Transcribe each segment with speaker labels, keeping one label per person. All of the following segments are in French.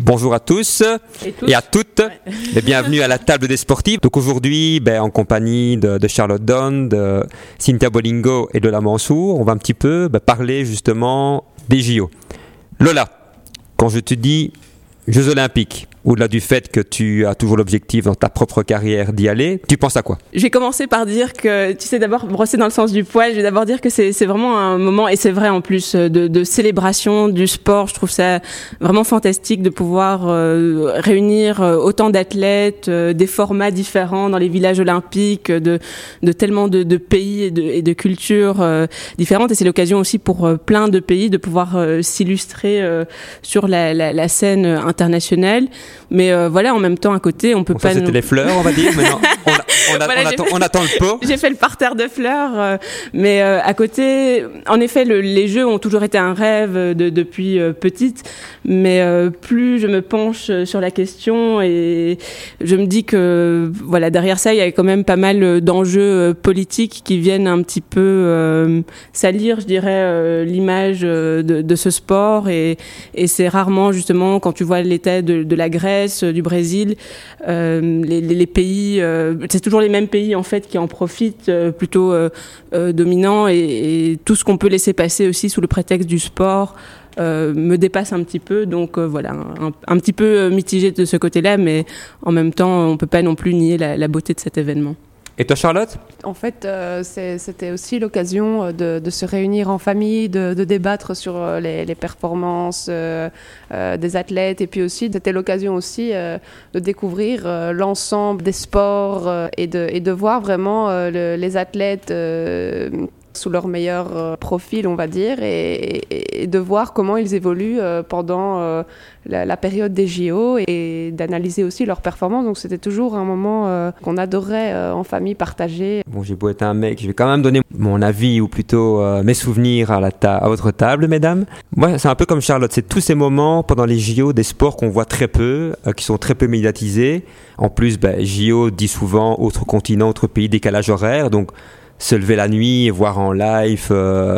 Speaker 1: Bonjour à tous et à toutes et bienvenue à la table des sportifs. Donc aujourd'hui, en compagnie de Charlotte Dawn, de Cynthia Bolingo et de Lola Mansour, on va un petit peu parler justement des JO. Lola, quand je te dis Jeux Olympiques, au-delà du fait que tu as toujours l'objectif dans ta propre carrière d'y aller, tu penses à quoi?
Speaker 2: Je vais commencer par dire que, tu sais, d'abord brosser dans le sens du poil, je vais d'abord dire que c'est vraiment un moment, et c'est vrai en plus, de célébration du sport. Je trouve ça vraiment fantastique de pouvoir réunir autant d'athlètes, des formats différents dans les villages olympiques, de tellement de pays et de cultures différentes. Et c'est l'occasion aussi pour plein de pays de pouvoir s'illustrer sur la scène internationale. Mais voilà, en même temps, à côté, on peut
Speaker 1: bon,
Speaker 2: pas...
Speaker 1: Ça, c'était les fleurs, on va dire. Maintenant, on attend le pot.
Speaker 2: J'ai fait le parterre de fleurs. Mais à côté, en effet, les Jeux ont toujours été un rêve depuis petite. Mais plus je me penche sur la question et je me dis que voilà, derrière ça, il y a quand même pas mal d'enjeux politiques qui viennent un petit peu salir, je dirais, l'image de ce sport. Et c'est rarement, justement, quand tu vois l'état de la Grèce, du Brésil, les pays, c'est toujours les mêmes pays en fait qui en profitent, plutôt dominants, et tout ce qu'on peut laisser passer aussi sous le prétexte du sport me dépasse un petit peu. Donc voilà, un petit peu mitigé de ce côté-là, mais en même temps, on peut pas non plus nier la beauté de cet événement.
Speaker 1: Et toi, Charlotte?
Speaker 3: En fait, c'était aussi l'occasion de se réunir en famille, de débattre sur les performances des athlètes. Et puis aussi, c'était l'occasion aussi de découvrir l'ensemble des sports et de voir vraiment les athlètes sous leur meilleur profil, on va dire, et de voir comment ils évoluent pendant la période des JO, et d'analyser aussi leurs performances. Donc c'était toujours un moment qu'on adorait en famille partager.
Speaker 1: Bon, j'ai beau être un mec, je vais quand même donner mon avis, ou plutôt mes souvenirs à votre table, mesdames. Moi, c'est un peu comme Charlotte, c'est tous ces moments pendant les JO des sports qu'on voit très peu, qui sont très peu médiatisés. En plus, JO dit souvent autre continent, autre pays, décalage horaire, donc se lever la nuit et voir en live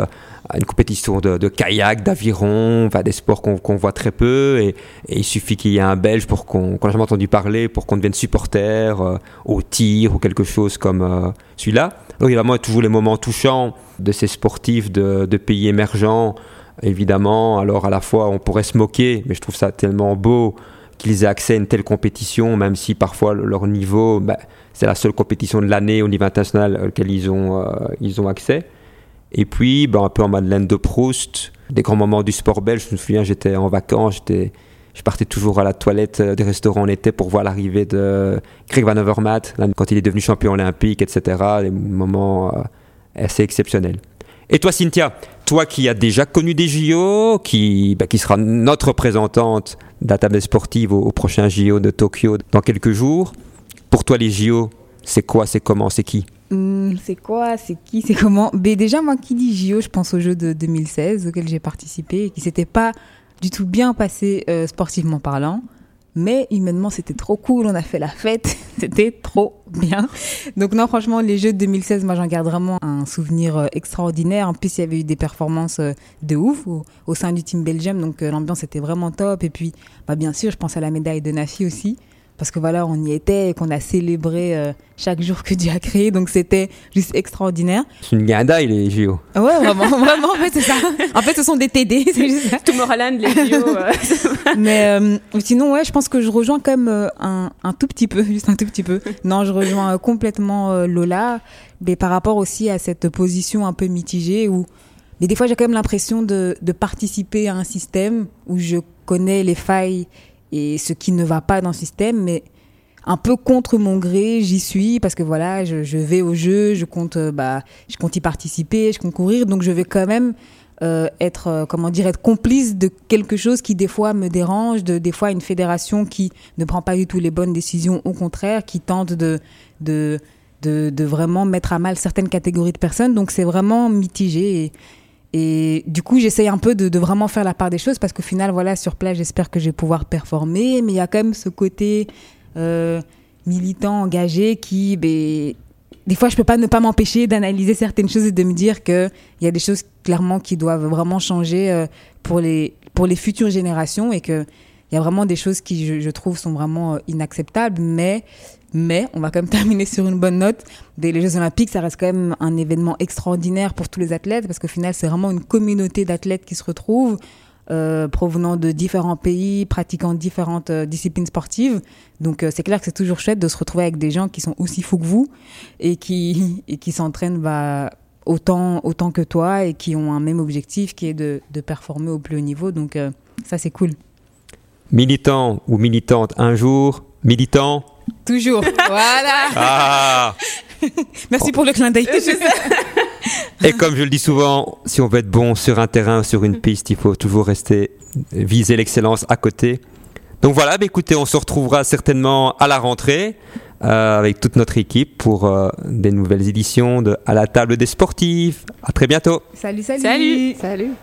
Speaker 1: une compétition de kayak, d'aviron, des sports qu'on voit très peu, et il suffit qu'il y ait un Belge qu'on n'a jamais entendu parler pour qu'on devienne supporter au tir ou quelque chose comme celui-là. Donc il y a vraiment toujours les moments touchants de ces sportifs de pays émergents, évidemment. Alors à la fois on pourrait se moquer, mais je trouve ça tellement beau qu'ils aient accès à une telle compétition, même si parfois leur niveau, c'est la seule compétition de l'année au niveau international auquel ils ont accès. Et puis, un peu en Madeleine de Proust, des grands moments du sport belge. Je me souviens, j'étais en vacances, je partais toujours à la toilette des restaurants en été pour voir l'arrivée de Greg Van Avermaet, quand il est devenu champion olympique, etc. Des moments assez exceptionnels. Et toi, Cynthia, toi qui as déjà connu des JO, qui sera notre représentante de la table sportive au prochain JO de Tokyo dans quelques jours, pour toi, les JO, c'est quoi, c'est comment, c'est qui?
Speaker 4: C'est quoi, c'est qui, c'est comment? Déjà, moi qui dis JO, je pense aux Jeux de 2016 auxquels j'ai participé et qui ne s'étaient pas du tout bien passés sportivement parlant. Mais humainement, c'était trop cool, on a fait la fête, c'était trop bien. Donc non, franchement, les Jeux de 2016, moi j'en garde vraiment un souvenir extraordinaire. En plus, il y avait eu des performances de ouf au sein du team Belgium, donc l'ambiance était vraiment top. Et puis, bien sûr, je pense à la médaille de Nafi aussi, parce que voilà, on y était et qu'on a célébré chaque jour que Dieu a créé, donc c'était juste extraordinaire.
Speaker 1: C'est une guindaille, les JO.
Speaker 4: Ouais, vraiment, en fait, c'est ça. En fait, ce sont des TD, c'est juste ça.
Speaker 2: Tomorrowland, les JO.
Speaker 4: Mais sinon, ouais, je pense que je rejoins quand même un tout petit peu, juste un tout petit peu. Non, je rejoins complètement Lola, mais par rapport aussi à cette position un peu mitigée où... Mais des fois, j'ai quand même l'impression de participer à un système où je connais les failles et ce qui ne va pas dans le système, mais un peu contre mon gré, j'y suis parce que voilà, je vais au jeu, je compte y participer, je concourir, donc je vais quand même être complice de quelque chose qui des fois me dérange, des fois une fédération qui ne prend pas du tout les bonnes décisions, au contraire, qui tente de vraiment mettre à mal certaines catégories de personnes, donc c'est vraiment mitigé. Et du coup, j'essaye un peu de vraiment faire la part des choses parce qu'au final, voilà, sur place, j'espère que je vais pouvoir performer. Mais il y a quand même ce côté militant, engagé qui, des fois, je peux pas ne pas m'empêcher d'analyser certaines choses et de me dire qu'il y a des choses clairement qui doivent vraiment changer pour les futures générations et que Il y a vraiment des choses qui, je trouve, sont vraiment inacceptables, mais on va quand même terminer sur une bonne note. Les Jeux Olympiques, ça reste quand même un événement extraordinaire pour tous les athlètes, parce qu'au final, c'est vraiment une communauté d'athlètes qui se retrouvent, provenant de différents pays, pratiquant différentes disciplines sportives. Donc, c'est clair que c'est toujours chouette de se retrouver avec des gens qui sont aussi fous que vous et qui s'entraînent autant que toi et qui ont un même objectif qui est de performer au plus haut niveau. Donc, ça, c'est cool.
Speaker 1: Militant ou militante un jour, militant
Speaker 4: toujours. Voilà.
Speaker 1: Ah.
Speaker 4: Merci pour le clin d'œil.
Speaker 1: Et comme je le dis souvent, si on veut être bon sur un terrain, sur une piste, il faut toujours viser l'excellence à côté. Donc voilà, écoutez, on se retrouvera certainement à la rentrée avec toute notre équipe pour des nouvelles éditions de À la table des sportifs. À très bientôt.
Speaker 4: Salut.
Speaker 2: Salut.